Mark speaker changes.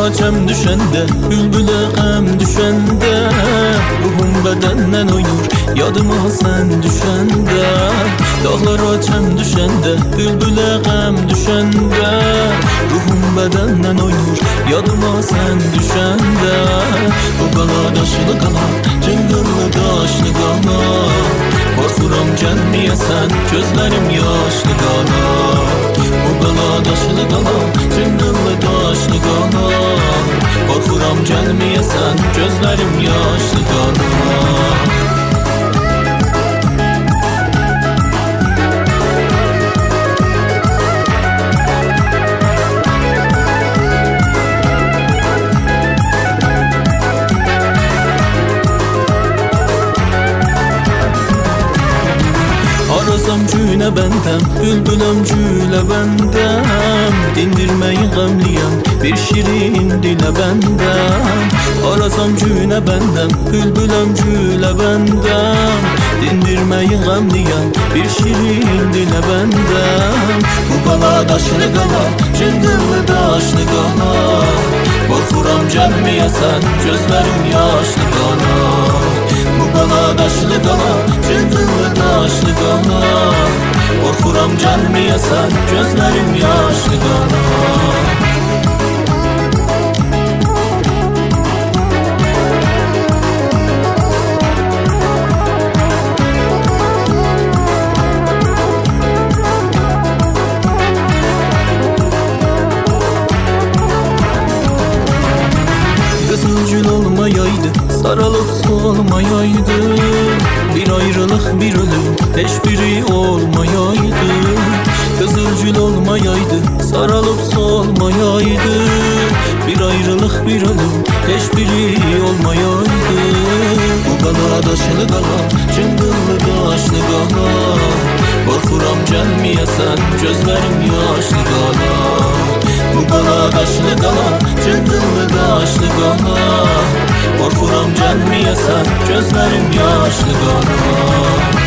Speaker 1: açam düşende, bülbüle qəm düşende, ruhum bedenden oynur, yadıma sen düşende. Dağlar açam düşende, bülbüle qəm düşende, ruhum bedenden oynur, yadıma sen düşende. Bu qala daşlı qala, cıngıllı daşlı qala, korkuram gelmeyesen, gözlerim yaşlı qala. Bu qala daşlı qala, cıngıllı daşlı qala, korkuram gelmeyesen, gözlerim yaşlı qala. Arasam cüne bendem, bülbülüm cüle bendem, dindirmeyi gamliyem, bir şirin dile bendem. Arasam cüne bendem, bülbülüm cüle bendem, dindirmeyi gamliyem, bir şirin dile bendem. Bu qala daşlı qala, cıngıllı daşlı qala, korkuram gelmeyesen, gözlerim yaşlı qala. Bu qala daşlı qala, cıngıllı daşlı qala, korkuram gelmeyesen, gözlerim yaşlı qala. Kızılgül olmayaydı, sarılıp solmayaydı, bir ayrılık bir ölüm, hiçbiri olmayaydı. Kızılgül olmayaydı, sarılıp solmayaydı, bir ayrılık bir ölüm, hiçbiri olmayaydı. Bu qala daşlı qala, cıngıllı daşlı qala, korkuram gelmeyesen, gözlerim yaşlı qala. Bu qala daşlı qala, cıngıllı daşlı qala, korkuram gelmeyesen, gözlerim yaşlı qala.